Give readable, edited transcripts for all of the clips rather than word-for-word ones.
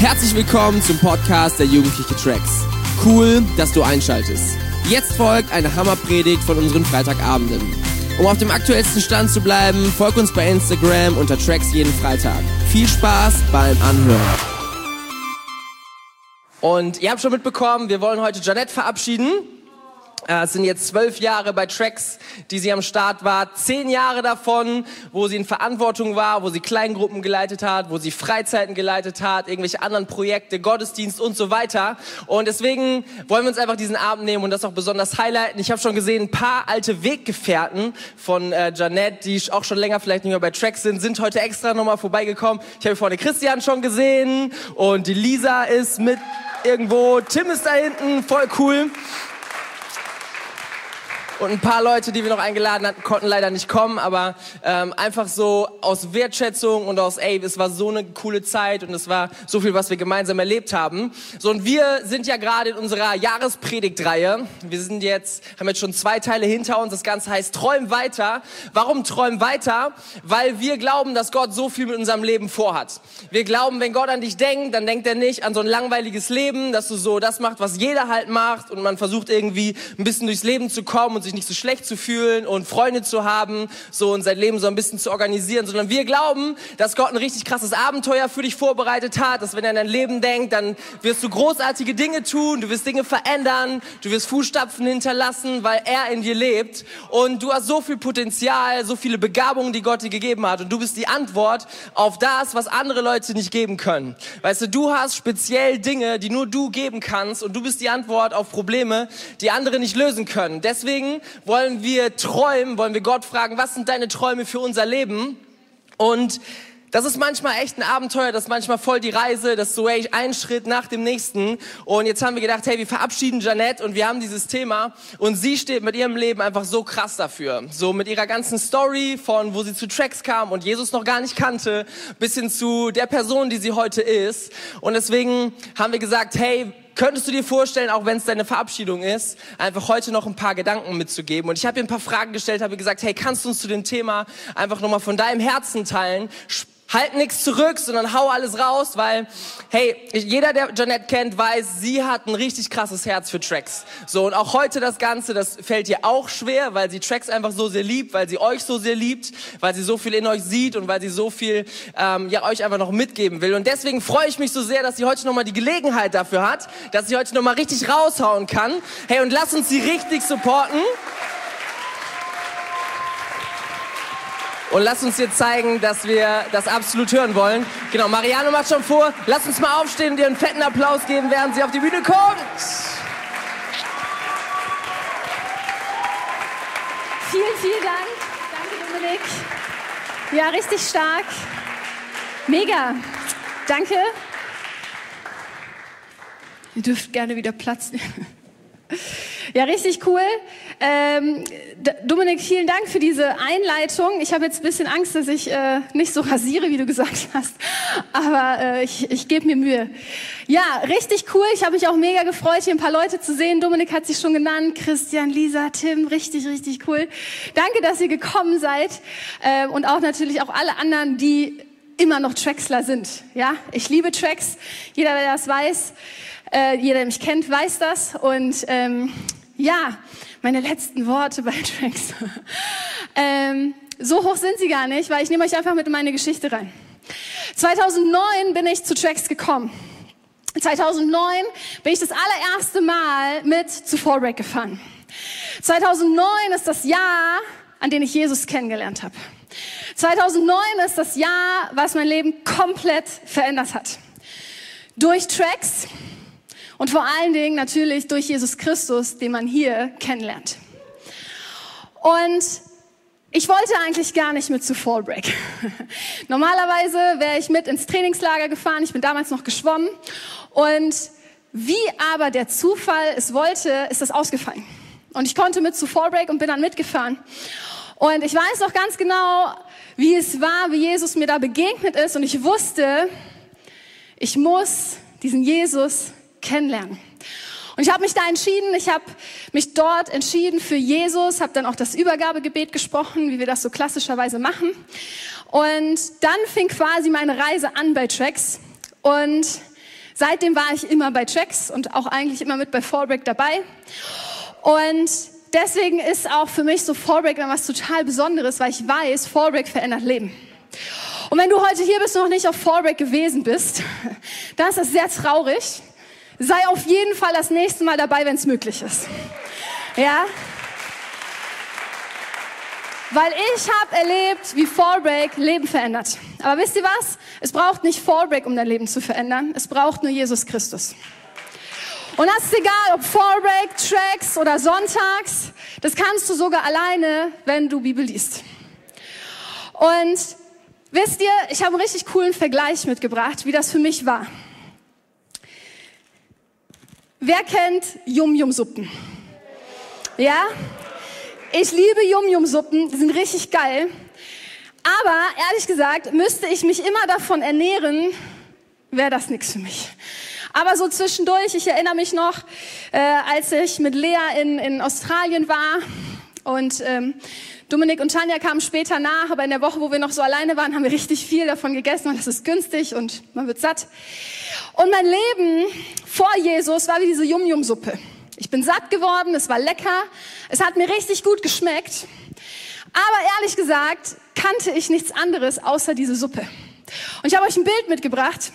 Herzlich willkommen zum Podcast der Jugendliche Tracks. Cool, dass du einschaltest. Jetzt folgt eine Hammerpredigt von unseren Freitagabenden. Um auf dem aktuellsten Stand zu bleiben, folg uns bei Instagram unter Tracks jeden Freitag. Viel Spaß beim Anhören. Und ihr habt schon mitbekommen, wir wollen heute Jeanette verabschieden. Es sind jetzt 12 Jahre bei Tracks, die sie am Start war. 10 Jahre davon, wo sie in Verantwortung war, wo sie Kleingruppen geleitet hat, wo sie Freizeiten geleitet hat, irgendwelche anderen Projekte, Gottesdienst und so weiter. Und deswegen wollen wir uns einfach diesen Abend nehmen und das auch besonders highlighten. Ich habe schon gesehen, ein paar alte Weggefährten von Jeanette, die auch schon länger vielleicht nicht mehr bei Tracks sind heute extra nochmal vorbeigekommen. Ich habe vorne Christian schon gesehen und die Lisa ist mit irgendwo. Tim ist da hinten, voll cool. Und ein paar Leute, die wir noch eingeladen hatten, konnten leider nicht kommen, aber einfach so aus Wertschätzung und es war so eine coole Zeit und es war so viel, was wir gemeinsam erlebt haben. So, und wir sind ja gerade in unserer Jahrespredigtreihe. Wir haben jetzt schon 2 Teile hinter uns. Das Ganze heißt Träum weiter. Warum träum weiter? Weil wir glauben, dass Gott so viel mit unserem Leben vorhat. Wir glauben, wenn Gott an dich denkt, dann denkt er nicht an so ein langweiliges Leben, dass du so das machst, was jeder halt macht und man versucht irgendwie ein bisschen durchs Leben zu kommen und sich nicht so schlecht zu fühlen und Freunde zu haben, so und sein Leben so ein bisschen zu organisieren, sondern wir glauben, dass Gott ein richtig krasses Abenteuer für dich vorbereitet hat, dass wenn er an dein Leben denkt, dann wirst du großartige Dinge tun, du wirst Dinge verändern, du wirst Fußstapfen hinterlassen, weil er in dir lebt und du hast so viel Potenzial, so viele Begabungen, die Gott dir gegeben hat und du bist die Antwort auf das, was andere Leute nicht geben können. Weißt du, du hast speziell Dinge, die nur du geben kannst und du bist die Antwort auf Probleme, die andere nicht lösen können. Deswegen wollen wir träumen, wollen wir Gott fragen, was sind deine Träume für unser Leben? Und das ist manchmal echt ein Abenteuer, das ist manchmal voll die Reise, das ist so ein Schritt nach dem nächsten. Und jetzt haben wir gedacht, hey, wir verabschieden Jeanette und wir haben dieses Thema und sie steht mit ihrem Leben einfach so krass dafür. So mit ihrer ganzen Story von, wo sie zu Tracks kam und Jesus noch gar nicht kannte, bis hin zu der Person, die sie heute ist. Und deswegen haben wir gesagt, hey, könntest du dir vorstellen, auch wenn es deine Verabschiedung ist, einfach heute noch ein paar Gedanken mitzugeben? Und ich habe ihr ein paar Fragen gestellt, habe gesagt, hey, kannst du uns zu dem Thema einfach nochmal von deinem Herzen teilen? Halt nichts zurück, sondern hau alles raus, weil, hey, jeder, der Jeanette kennt, weiß, sie hat ein richtig krasses Herz für Tracks. So, und auch heute das Ganze, das fällt ihr auch schwer, weil sie Tracks einfach so sehr liebt, weil sie euch so sehr liebt, weil sie so viel in euch sieht und weil sie so viel, euch einfach noch mitgeben will. Und deswegen freue ich mich so sehr, dass sie heute nochmal die Gelegenheit dafür hat, dass sie heute nochmal richtig raushauen kann. Hey, und lass uns sie richtig supporten. Und lass uns dir zeigen, dass wir das absolut hören wollen. Genau, Mariano macht schon vor. Lass uns mal aufstehen und ihr einen fetten Applaus geben, während sie auf die Bühne kommt. Vielen Dank. Danke, Dominik. Ja, richtig stark. Mega. Danke. Ihr dürft gerne wieder Platz nehmen. Ja, richtig cool. Dominik, vielen Dank für diese Einleitung. Ich habe jetzt ein bisschen Angst, dass ich nicht so rasiere, wie du gesagt hast. Aber ich gebe mir Mühe. Ja, richtig cool. Ich habe mich auch mega gefreut, hier ein paar Leute zu sehen. Dominik hat sich schon genannt. Christian, Lisa, Tim. Richtig, richtig cool. Danke, dass ihr gekommen seid. Und auch natürlich auch alle anderen, die immer noch Tracksler sind. Ja, ich liebe Tracks. Jeder, der das weiß, jeder, der mich kennt, weiß das. Und meine letzten Worte bei Tracks. So hoch sind sie gar nicht, weil ich nehme euch einfach mit in meine Geschichte rein. 2009 bin ich zu Tracks gekommen. 2009 bin ich das allererste Mal mit zu Fallbreak gefahren. 2009 ist das Jahr, an dem ich Jesus kennengelernt habe. 2009 ist das Jahr, was mein Leben komplett verändert hat. Durch Tracks. Und vor allen Dingen natürlich durch Jesus Christus, den man hier kennenlernt. Und ich wollte eigentlich gar nicht mit zu Fallbreak. Normalerweise wäre ich mit ins Trainingslager gefahren. Ich bin damals noch geschwommen. Und wie aber der Zufall es wollte, ist das ausgefallen. Und ich konnte mit zu Fallbreak und bin dann mitgefahren. Und ich weiß noch ganz genau, wie es war, wie Jesus mir da begegnet ist. Und ich wusste, ich muss diesen Jesus kennenlernen. Und ich habe mich da entschieden, ich habe mich dort entschieden für Jesus, habe dann auch das Übergabegebet gesprochen, wie wir das so klassischerweise machen. Und dann fing quasi meine Reise an bei Tracks. Und Seitdem war ich immer bei Tracks und auch eigentlich immer mit bei Fallbreak dabei. Und deswegen ist auch für mich so Fallbreak was total Besonderes, weil ich weiß, Fallbreak verändert Leben. Und wenn du heute hier bist und noch nicht auf Fallbreak gewesen bist, dann ist das sehr traurig. Sei auf jeden Fall das nächste Mal dabei, wenn es möglich ist. Ja? Weil ich habe erlebt, wie Fallbreak Leben verändert. Aber wisst ihr was? Es braucht nicht Fallbreak, um dein Leben zu verändern. Es braucht nur Jesus Christus. Und das ist egal, ob Fallbreak, Tracks oder Sonntags. Das kannst du sogar alleine, wenn du Bibel liest. Und wisst ihr, ich habe einen richtig coolen Vergleich mitgebracht, wie das für mich war. Wer kennt Yum-Yum-Suppen? Ja? Ich liebe Yum-Yum-Suppen, die sind richtig geil. Aber ehrlich gesagt, müsste ich mich immer davon ernähren, wäre das nichts für mich. Aber so zwischendurch, ich erinnere mich noch, als ich mit Lea in Australien war und Dominik und Tanja kamen später nach, aber in der Woche, wo wir noch so alleine waren, haben wir richtig viel davon gegessen, weil das ist günstig und man wird satt. Und mein Leben vor Jesus war wie diese Yum-Yum-Suppe. Ich bin satt geworden, es war lecker, es hat mir richtig gut geschmeckt. Aber ehrlich gesagt kannte ich nichts anderes außer diese Suppe. Und ich habe euch ein Bild mitgebracht.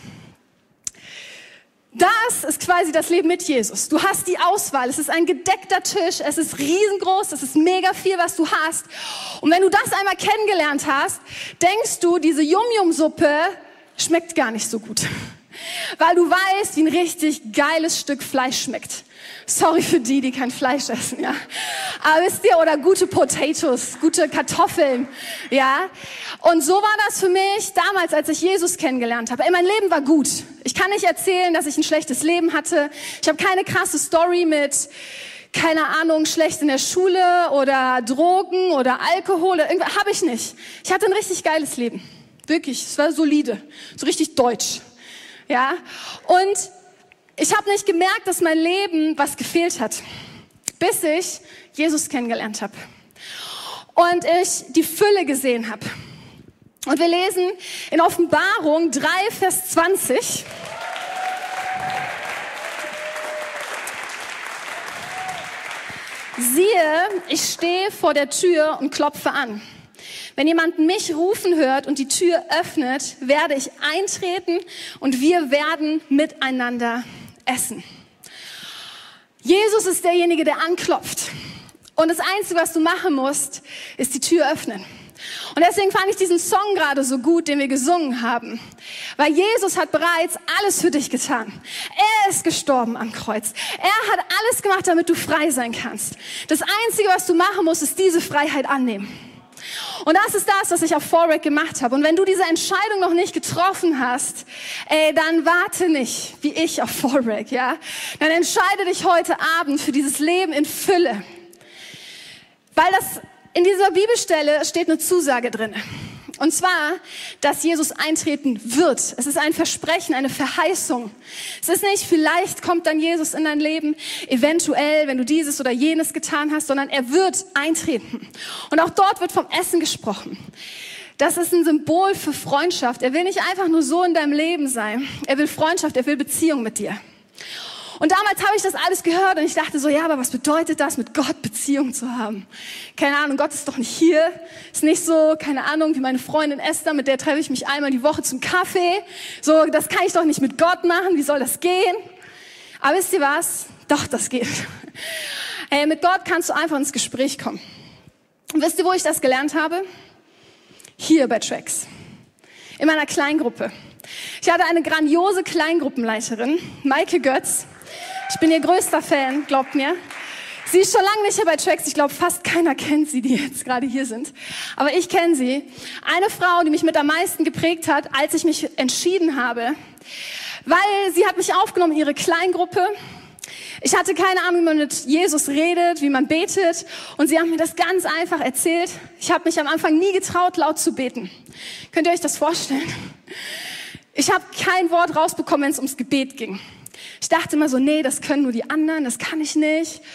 Das ist quasi das Leben mit Jesus. Du hast die Auswahl. Es ist ein gedeckter Tisch. Es ist riesengroß. Es ist mega viel, was du hast. Und wenn du das einmal kennengelernt hast, denkst du, diese Yum-Yum-Suppe schmeckt gar nicht so gut. Weil du weißt, wie ein richtig geiles Stück Fleisch schmeckt. Sorry für die kein Fleisch essen, ja. Aber wisst ihr, oder gute Potatoes, gute Kartoffeln, ja. Und so war das für mich damals, als ich Jesus kennengelernt habe. Mein Leben war gut. Ich kann nicht erzählen, dass ich ein schlechtes Leben hatte. Ich habe keine krasse Story mit, keine Ahnung, schlecht in der Schule oder Drogen oder Alkohol oder irgendwas. Habe ich nicht. Ich hatte ein richtig geiles Leben. Wirklich, es war solide. So richtig deutsch. Ja. Und ich habe nicht gemerkt, dass mein Leben was gefehlt hat, bis ich Jesus kennengelernt habe und ich die Fülle gesehen habe. Und wir lesen in Offenbarung 3, Vers 20. Siehe, ich stehe vor der Tür und klopfe an. Wenn jemand mich rufen hört und die Tür öffnet, werde ich eintreten und wir werden miteinander essen. Jesus ist derjenige, der anklopft. Und das Einzige, was du machen musst, ist die Tür öffnen. Und deswegen fand ich diesen Song gerade so gut, den wir gesungen haben. Weil Jesus hat bereits alles für dich getan. Er ist gestorben am Kreuz. Er hat alles gemacht, damit du frei sein kannst. Das Einzige, was du machen musst, ist diese Freiheit annehmen. Und das ist das, was ich auf Fallbreak gemacht habe. Und wenn du diese Entscheidung noch nicht getroffen hast, dann warte nicht, wie ich auf Fallbreak, ja? Dann entscheide dich heute Abend für dieses Leben in Fülle. Weil das in dieser Bibelstelle steht eine Zusage drin. Und zwar, dass Jesus eintreten wird. Es ist ein Versprechen, eine Verheißung. Es ist nicht, vielleicht kommt dann Jesus in dein Leben, eventuell, wenn du dieses oder jenes getan hast, sondern er wird eintreten. Und auch dort wird vom Essen gesprochen. Das ist ein Symbol für Freundschaft. Er will nicht einfach nur so in deinem Leben sein. Er will Freundschaft, er will Beziehung mit dir. Und damals habe ich das alles gehört und ich dachte so, ja, aber was bedeutet das, mit Gott Beziehung zu haben? Keine Ahnung, Gott ist doch nicht hier. Ist nicht so, keine Ahnung, wie meine Freundin Esther, mit der treffe ich mich einmal die Woche zum Kaffee. So, das kann ich doch nicht mit Gott machen. Wie soll das gehen? Aber wisst ihr was? Doch, das geht. Mit Gott kannst du einfach ins Gespräch kommen. Und wisst ihr, wo ich das gelernt habe? Hier bei Tracks. In meiner Kleingruppe. Ich hatte eine grandiose Kleingruppenleiterin, Maike Götz. Ich bin ihr größter Fan, glaubt mir. Sie ist schon lange nicht hier bei Tracks. Ich glaube, fast keiner kennt sie, die jetzt gerade hier sind. Aber ich kenne sie. Eine Frau, die mich mit am meisten geprägt hat, als ich mich entschieden habe. Weil sie hat mich aufgenommen in ihre Kleingruppe. Ich hatte keine Ahnung, wie man mit Jesus redet, wie man betet. Und sie haben mir das ganz einfach erzählt. Ich habe mich am Anfang nie getraut, laut zu beten. Könnt ihr euch das vorstellen? Ich habe kein Wort rausbekommen, wenn es ums Gebet ging. Ich dachte immer so, nee, das können nur die anderen, das kann ich nicht.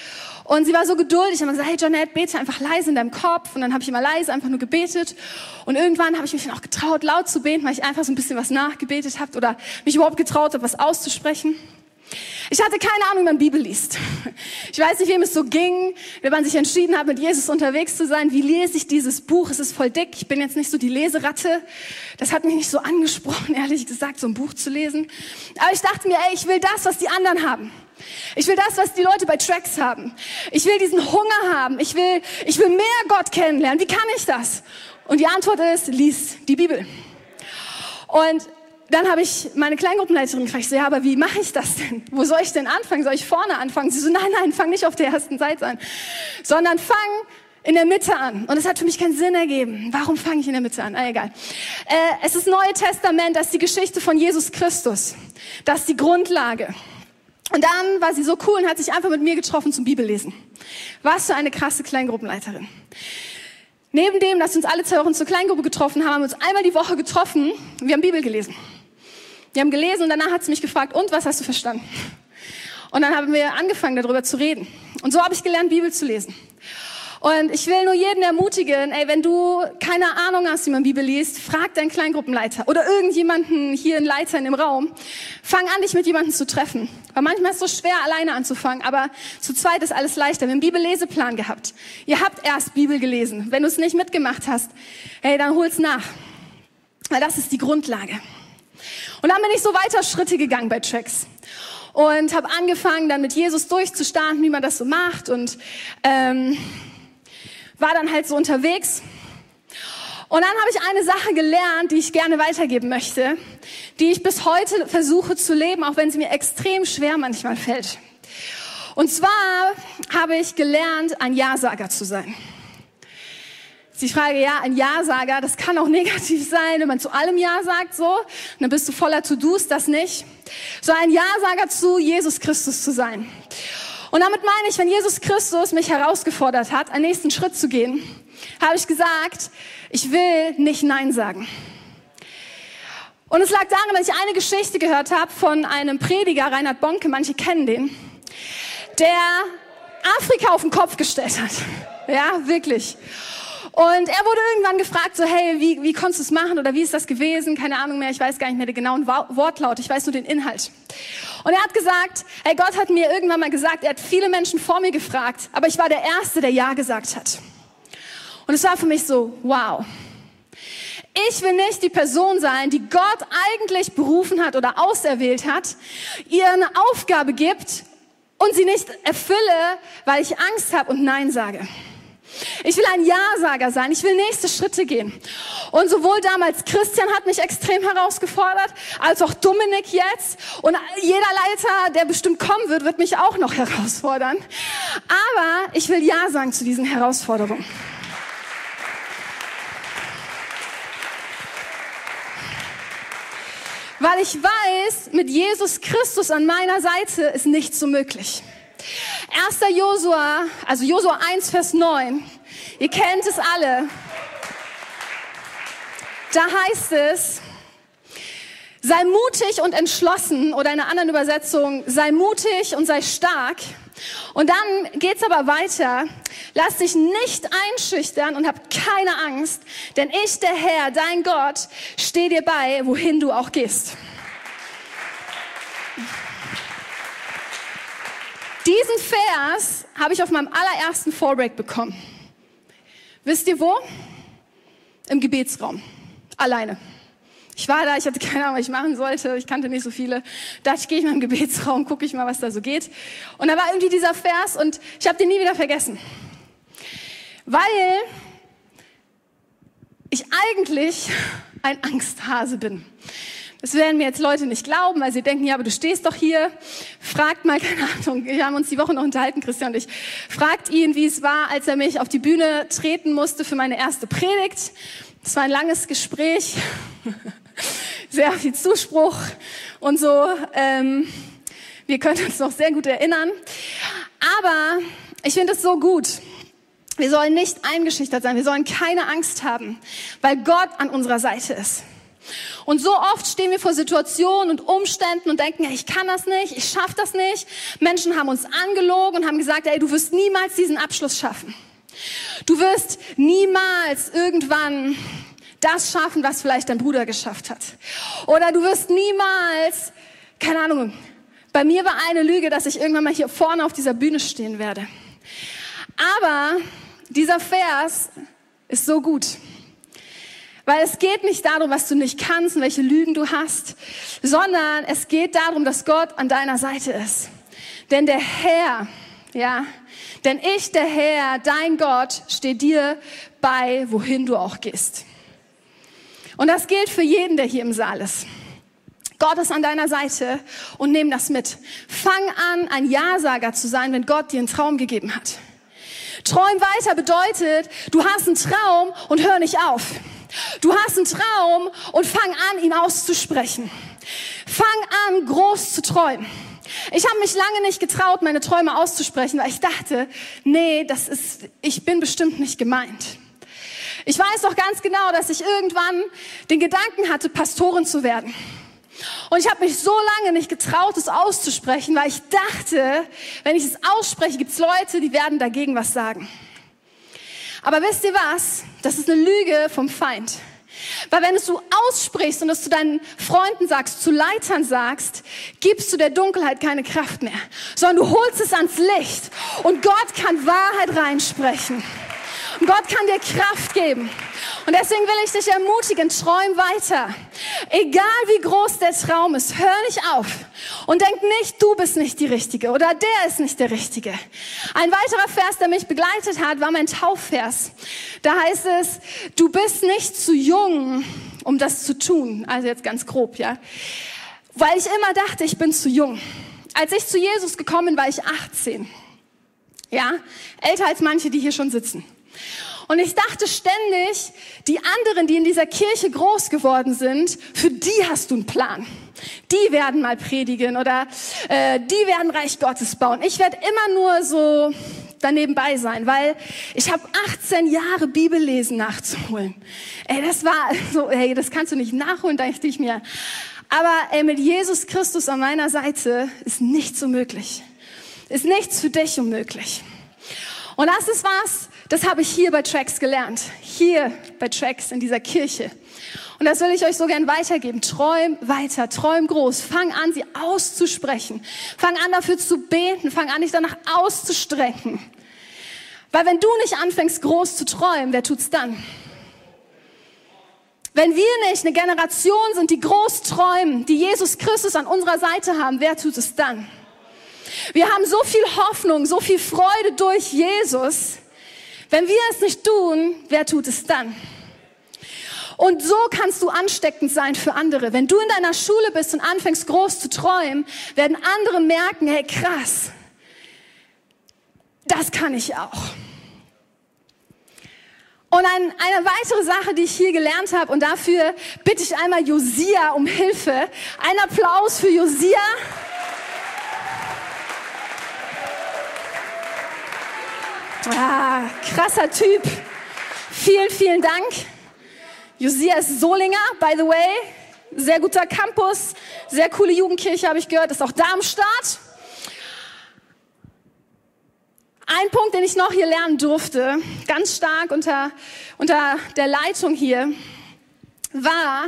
Und sie war so geduldig und hat gesagt, hey Jonette, bete einfach leise in deinem Kopf. Und dann habe ich immer leise einfach nur gebetet. Und irgendwann habe ich mich dann auch getraut, laut zu beten, weil ich einfach so ein bisschen was nachgebetet habe oder mich überhaupt getraut habe, was auszusprechen. Ich hatte keine Ahnung, wie man Bibel liest. Ich weiß nicht, wem es so ging, wenn man sich entschieden hat, mit Jesus unterwegs zu sein. Wie lese ich dieses Buch? Es ist voll dick. Ich bin jetzt nicht so die Leseratte. Das hat mich nicht so angesprochen, ehrlich gesagt, so ein Buch zu lesen. Aber ich dachte mir, ey, ich will das, was die anderen haben. Ich will das, was die Leute bei Tracks haben. Ich will diesen Hunger haben. Ich will mehr Gott kennenlernen. Wie kann ich das? Und die Antwort ist, lies die Bibel. Und dann habe ich meine Kleingruppenleiterin gefragt, so, ja, aber wie mache ich das denn? Wo soll ich denn anfangen? Soll ich vorne anfangen? Sie so, nein, fang nicht auf der ersten Seite an, sondern fang in der Mitte an. Und es hat für mich keinen Sinn ergeben. Warum fange ich in der Mitte an? Egal. Es ist Neue Testament, das ist die Geschichte von Jesus Christus. Das ist die Grundlage. Und dann war sie so cool und hat sich einfach mit mir getroffen zum Bibellesen. Was für eine krasse Kleingruppenleiterin. Neben dem, dass wir uns alle 2 Wochen zur Kleingruppe getroffen haben wir uns einmal die Woche getroffen und wir haben Bibel gelesen. Wir haben gelesen und danach hat sie mich gefragt, und was hast du verstanden? Und dann haben wir angefangen, darüber zu reden. Und so habe ich gelernt, Bibel zu lesen. Und ich will nur jeden ermutigen, ey, wenn du keine Ahnung hast, wie man Bibel liest, frag deinen Kleingruppenleiter oder irgendjemanden hier, einen Leiter in dem Raum. Fang an, dich mit jemandem zu treffen. Weil manchmal ist es so schwer, alleine anzufangen, aber zu zweit ist alles leichter. Wir haben einen Bibelleseplan gehabt. Ihr habt erst Bibel gelesen. Wenn du es nicht mitgemacht hast, hey, dann hol's nach. Weil das ist die Grundlage. Und dann bin ich so weiter Schritte gegangen bei Tracks. Und habe angefangen, dann mit Jesus durchzustarten, wie man das so macht. Und war dann halt so unterwegs. Und dann habe ich eine Sache gelernt, die ich gerne weitergeben möchte, die ich bis heute versuche zu leben, auch wenn sie mir extrem schwer manchmal fällt. Und zwar habe ich gelernt, ein Ja-Sager zu sein. Jetzt die Frage, ja, ein Ja-Sager, das kann auch negativ sein, wenn man zu allem Ja sagt, so. Und dann bist du voller To-Dos, das nicht. So ein Ja-Sager zu Jesus Christus zu sein. Und damit meine ich, wenn Jesus Christus mich herausgefordert hat, einen nächsten Schritt zu gehen, habe ich gesagt, ich will nicht Nein sagen. Und es lag daran, dass ich eine Geschichte gehört habe von einem Prediger, Reinhard Bonke, manche kennen den, der Afrika auf den Kopf gestellt hat. Ja, wirklich. Und er wurde irgendwann gefragt, so, hey, wie konntest du es machen oder wie ist das gewesen? Keine Ahnung mehr, ich weiß gar nicht mehr den genauen Wortlaut, ich weiß nur den Inhalt. Und er hat gesagt, hey, Gott hat mir irgendwann mal gesagt, er hat viele Menschen vor mir gefragt, aber ich war der Erste, der Ja gesagt hat. Und es war für mich so, wow. Ich will nicht die Person sein, die Gott eigentlich berufen hat oder auserwählt hat, ihr eine Aufgabe gibt und sie nicht erfülle, weil ich Angst habe und Nein sage. Ich will ein Ja-Sager sein. Ich will nächste Schritte gehen. Und sowohl damals Christian hat mich extrem herausgefordert, als auch Dominik jetzt. Und jeder Leiter, der bestimmt kommen wird mich auch noch herausfordern. Aber ich will Ja sagen zu diesen Herausforderungen. Weil ich weiß, mit Jesus Christus an meiner Seite ist nichts so möglich. 1. Josua, also Josua 1, Vers 9. Ihr kennt es alle. Da heißt es, sei mutig und entschlossen, oder in einer anderen Übersetzung, sei mutig und sei stark. Und dann geht's aber weiter. Lass dich nicht einschüchtern und hab keine Angst, denn ich, der Herr, dein Gott, stehe dir bei, wohin du auch gehst. Diesen Vers habe ich auf meinem allerersten Fallbreak bekommen. Wisst ihr wo? Im Gebetsraum. Alleine. Ich war da, ich hatte keine Ahnung, was ich machen sollte. Ich kannte nicht so viele. Da dachte ich, gehe ich mal im Gebetsraum, gucke ich mal, was da so geht. Und da war irgendwie dieser Vers und ich habe den nie wieder vergessen. Weil ich eigentlich ein Angsthase bin. Das werden mir jetzt Leute nicht glauben, weil sie denken, ja, aber du stehst doch hier. Fragt mal, keine Ahnung, wir haben uns die Woche noch unterhalten, Christian und ich. Fragt ihn, wie es war, als er mich auf die Bühne treten musste für meine erste Predigt. Das war ein langes Gespräch, sehr viel Zuspruch und so. Wir können uns noch sehr gut erinnern. Aber ich finde es so gut. Wir sollen nicht eingeschüchtert sein, wir sollen keine Angst haben, weil Gott an unserer Seite ist. Und so oft stehen wir vor Situationen und Umständen und denken, ich kann das nicht, ich schaffe das nicht. Menschen haben uns angelogen und haben gesagt, du wirst niemals diesen Abschluss schaffen. Du wirst niemals irgendwann das schaffen, was vielleicht dein Bruder geschafft hat. Oder du wirst niemals, keine Ahnung, bei mir war eine Lüge, dass ich irgendwann mal hier vorne auf dieser Bühne stehen werde. Aber dieser Vers ist so gut. Weil es geht nicht darum, was du nicht kannst und welche Lügen du hast, sondern es geht darum, dass Gott an deiner Seite ist. Denn der Herr, denn ich, der Herr, dein Gott, stehe dir bei, wohin du auch gehst. Und das gilt für jeden, der hier im Saal ist. Gott ist an deiner Seite und nimm das mit. Fang an, ein Ja-Sager zu sein, wenn Gott dir einen Traum gegeben hat. Träum weiter bedeutet, du hast einen Traum und hör nicht auf. Du hast einen Traum und fang an, ihn auszusprechen. Fang an, groß zu träumen. Ich habe mich lange nicht getraut, meine Träume auszusprechen, weil ich dachte, ich bin bestimmt nicht gemeint. Ich weiß doch ganz genau, dass ich irgendwann den Gedanken hatte, Pastorin zu werden. Und ich habe mich so lange nicht getraut, es auszusprechen, weil ich dachte, wenn ich es ausspreche, gibt es Leute, die werden dagegen was sagen. Aber wisst ihr was? Das ist eine Lüge vom Feind. Weil wenn du aussprichst und es zu deinen Freunden sagst, zu Leitern sagst, gibst du der Dunkelheit keine Kraft mehr, sondern du holst es ans Licht und Gott kann Wahrheit reinsprechen. Und Gott kann dir Kraft geben. Und deswegen will ich dich ermutigen, träum weiter. Egal wie groß der Traum ist, hör nicht auf. Und denk nicht, du bist nicht die Richtige oder der ist nicht der Richtige. Ein weiterer Vers, der mich begleitet hat, war mein Taufvers. Da heißt es, du bist nicht zu jung, um das zu tun. Also jetzt ganz grob, ja. Weil ich immer dachte, ich bin zu jung. Als ich zu Jesus gekommen bin, war ich 18. Ja, älter als manche, die hier schon sitzen. Und ich dachte ständig, die anderen, die in dieser Kirche groß geworden sind, für die hast du einen Plan. Die werden mal predigen oder die werden Reich Gottes bauen. Ich werde immer nur so danebenbei sein, weil ich habe 18 Jahre Bibellesen nachzuholen. Das kannst du nicht nachholen, dachte ich mir. Aber mit Jesus Christus an meiner Seite ist nichts unmöglich. Ist nichts für dich unmöglich. Und das ist was, das habe ich hier bei Tracks gelernt. Hier bei Tracks in dieser Kirche. Und das will ich euch so gern weitergeben. Träum weiter, träum groß. Fang an, sie auszusprechen. Fang an, dafür zu beten. Fang an, dich danach auszustrecken. Weil wenn du nicht anfängst, groß zu träumen, wer tut's dann? Wenn wir nicht eine Generation sind, die groß träumen, die Jesus Christus an unserer Seite haben, wer tut es dann? Wir haben so viel Hoffnung, so viel Freude durch Jesus. Wenn wir es nicht tun, wer tut es dann? Und so kannst du ansteckend sein für andere. Wenn du in deiner Schule bist und anfängst groß zu träumen, werden andere merken, hey krass, das kann ich auch. Und eine weitere Sache, die ich hier gelernt habe, und dafür bitte ich einmal Josia um Hilfe. Ein Applaus für Josia. Krasser Typ. Vielen, vielen Dank. Josia ist Solinger, by the way. Sehr guter Campus, sehr coole Jugendkirche, habe ich gehört. Ist auch Darmstadt. Ein Punkt, den ich noch hier lernen durfte, ganz stark unter der Leitung hier, war,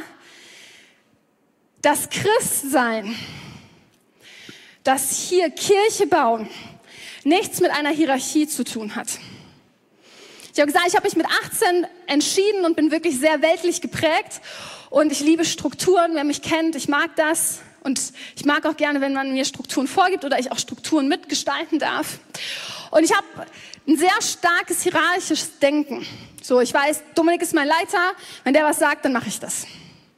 das Christsein, das hier Kirche bauen, nichts mit einer Hierarchie zu tun hat. Ich habe gesagt, ich habe mich mit 18 entschieden und bin wirklich sehr weltlich geprägt und ich liebe Strukturen. Wer mich kennt, ich mag das und ich mag auch gerne, wenn man mir Strukturen vorgibt oder ich auch Strukturen mitgestalten darf. Und ich habe ein sehr starkes hierarchisches Denken. So, ich weiß, Dominik ist mein Leiter, wenn der was sagt, dann mache ich das.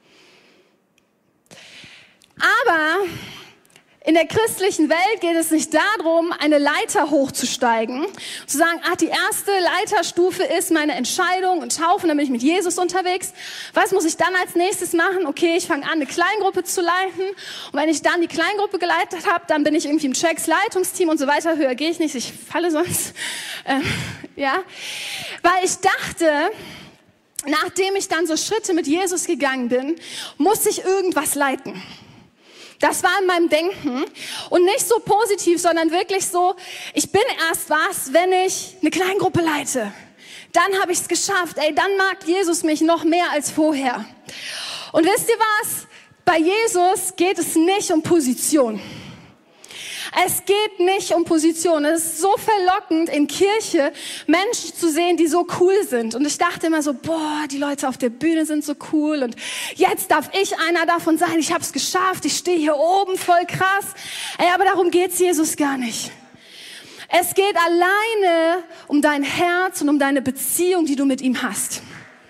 Aber in der christlichen Welt geht es nicht darum, eine Leiter hochzusteigen, zu sagen, die erste Leiterstufe ist meine Entscheidung und Taufen, dann bin ich mit Jesus unterwegs. Was muss ich dann als nächstes machen? Okay, ich fange an, eine Kleingruppe zu leiten. Und wenn ich dann die Kleingruppe geleitet habe, dann bin ich irgendwie im Tracks Leitungsteam und so weiter. Höher gehe ich nicht, ich falle sonst. Weil ich dachte, nachdem ich dann so Schritte mit Jesus gegangen bin, musste ich irgendwas leiten. Das war in meinem Denken und nicht so positiv, sondern wirklich so, ich bin erst was, wenn ich eine Kleingruppe leite. Dann habe ich es geschafft. Dann mag Jesus mich noch mehr als vorher. Und wisst ihr was? Bei Jesus geht es nicht um Position. Es geht nicht um Position. Es ist so verlockend, in Kirche Menschen zu sehen, die so cool sind. Und ich dachte immer so, boah, die Leute auf der Bühne sind so cool. Und jetzt darf ich einer davon sein. Ich habe es geschafft. Ich stehe hier oben, voll krass. Aber darum geht's Jesus gar nicht. Es geht alleine um dein Herz und um deine Beziehung, die du mit ihm hast.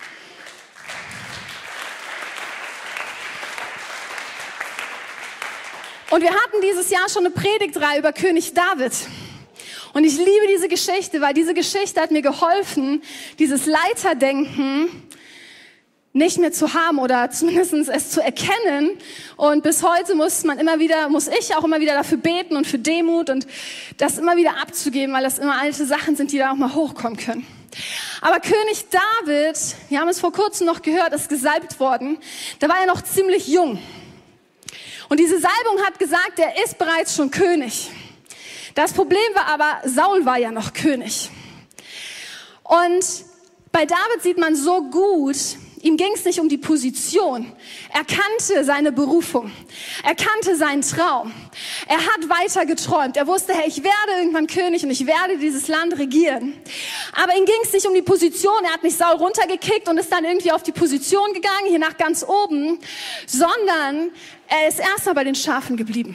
Und wir hatten dieses Jahr schon eine Predigtreihe über König David. Und ich liebe diese Geschichte, weil diese Geschichte hat mir geholfen, dieses Leiterdenken nicht mehr zu haben oder zumindest es zu erkennen. Und bis heute muss ich auch immer wieder dafür beten und für Demut und das immer wieder abzugeben, weil das immer alte Sachen sind, die da auch mal hochkommen können. Aber König David, wir haben es vor kurzem noch gehört, ist gesalbt worden. Da war er noch ziemlich jung. Und diese Salbung hat gesagt, er ist bereits schon König. Das Problem war aber, Saul war ja noch König. Und bei David sieht man so gut, ihm ging es nicht um die Position. Er kannte seine Berufung. Er kannte seinen Traum. Er hat weiter geträumt. Er wusste, hey, ich werde irgendwann König und ich werde dieses Land regieren. Aber ihm ging es nicht um die Position. Er hat nicht Saul runtergekickt und ist dann irgendwie auf die Position gegangen, hier nach ganz oben, sondern er ist erstmal bei den Schafen geblieben.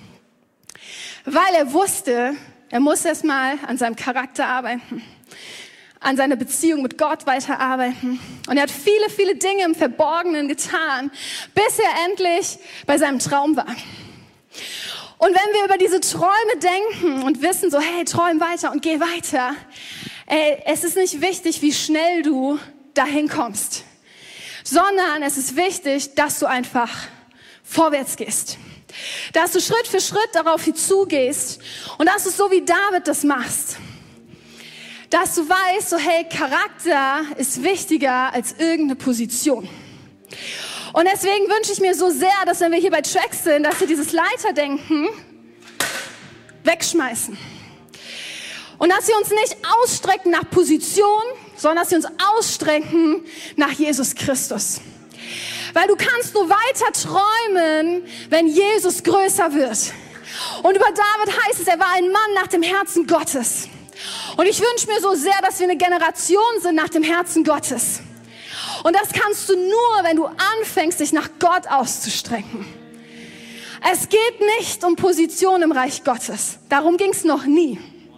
Weil er wusste, er muss erstmal an seinem Charakter arbeiten, an seiner Beziehung mit Gott weiterarbeiten. Und er hat viele, viele Dinge im Verborgenen getan, bis er endlich bei seinem Traum war. Und wenn wir über diese Träume denken und wissen so, hey, träum weiter und geh weiter, es ist nicht wichtig, wie schnell du dahin kommst, sondern es ist wichtig, dass du einfach vorwärts gehst. Dass du Schritt für Schritt darauf zugehst und dass du so wie David das machst. Dass du weißt, so hey, Charakter ist wichtiger als irgendeine Position. Und deswegen wünsche ich mir so sehr, dass wenn wir hier bei Tracks sind, dass wir dieses Leiterdenken wegschmeißen. Und dass wir uns nicht ausstrecken nach Position, sondern dass wir uns ausstrecken nach Jesus Christus. Weil du kannst nur weiter träumen, wenn Jesus größer wird. Und über David heißt es, er war ein Mann nach dem Herzen Gottes. Und ich wünsche mir so sehr, dass wir eine Generation sind nach dem Herzen Gottes. Und das kannst du nur, wenn du anfängst, dich nach Gott auszustrecken. Es geht nicht um Position im Reich Gottes. Darum ging es noch nie.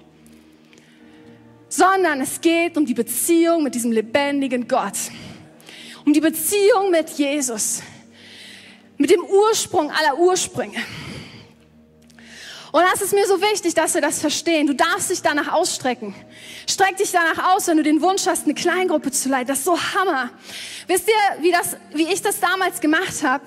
Sondern es geht um die Beziehung mit diesem lebendigen Gott. Um die Beziehung mit Jesus, mit dem Ursprung aller Ursprünge. Und das ist mir so wichtig, dass wir das verstehen. Du darfst dich danach ausstrecken. Streck dich danach aus, wenn du den Wunsch hast, eine Kleingruppe zu leiten. Das ist so Hammer. Wisst ihr, wie ich das damals gemacht habe?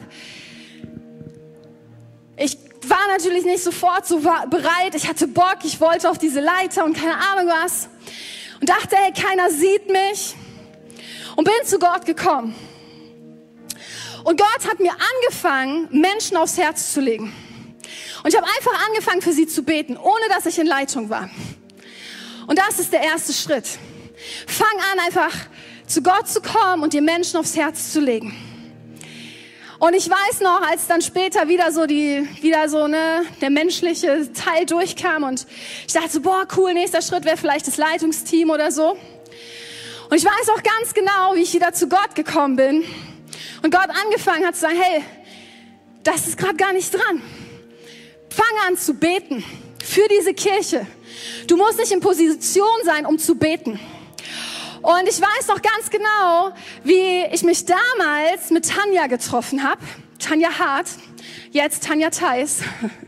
Ich war natürlich nicht sofort so bereit. Ich hatte Bock, ich wollte auf diese Leiter und keine Ahnung was. Und dachte, hey, keiner sieht mich. Und bin zu Gott gekommen. Und Gott hat mir angefangen, Menschen aufs Herz zu legen. Und ich habe einfach angefangen, für sie zu beten, ohne dass ich in Leitung war. Und das ist der erste Schritt. Fang an, einfach zu Gott zu kommen und dir Menschen aufs Herz zu legen. Und ich weiß noch, als dann später wieder so der menschliche Teil durchkam und ich dachte so, boah, cool, nächster Schritt wäre vielleicht das Leitungsteam oder so. Und ich weiß auch ganz genau, wie ich wieder zu Gott gekommen bin und Gott angefangen hat zu sagen, hey, das ist gerade gar nicht dran. Fang an zu beten für diese Kirche. Du musst nicht in Position sein, um zu beten. Und ich weiß noch ganz genau, wie ich mich damals mit Tanja getroffen habe. Tanja Hart, jetzt Tanja Theis.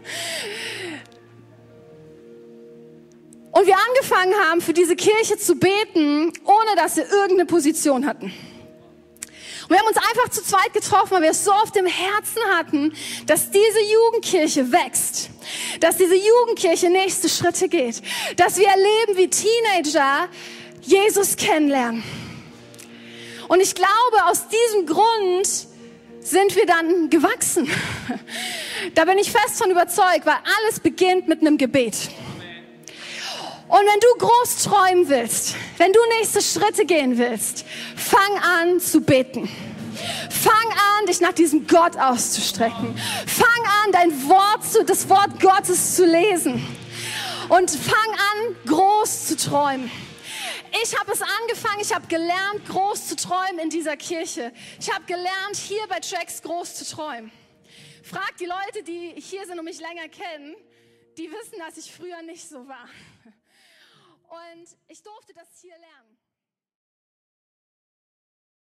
Und wir angefangen haben, für diese Kirche zu beten, ohne dass wir irgendeine Position hatten. Und wir haben uns einfach zu zweit getroffen, weil wir es so auf dem Herzen hatten, dass diese Jugendkirche wächst, dass diese Jugendkirche nächste Schritte geht, dass wir erleben, wie Teenager Jesus kennenlernen. Und ich glaube, aus diesem Grund sind wir dann gewachsen. Da bin ich fest von überzeugt, weil alles beginnt mit einem Gebet. Und wenn du groß träumen willst, wenn du nächste Schritte gehen willst, fang an zu beten. Fang an, dich nach diesem Gott auszustrecken. Fang an, das Wort Gottes zu lesen. Und fang an, groß zu träumen. Ich habe es angefangen, ich habe gelernt, groß zu träumen in dieser Kirche. Ich habe gelernt, hier bei Tracks groß zu träumen. Frag die Leute, die hier sind und mich länger kennen, die wissen, dass ich früher nicht so war. Und ich durfte das hier lernen.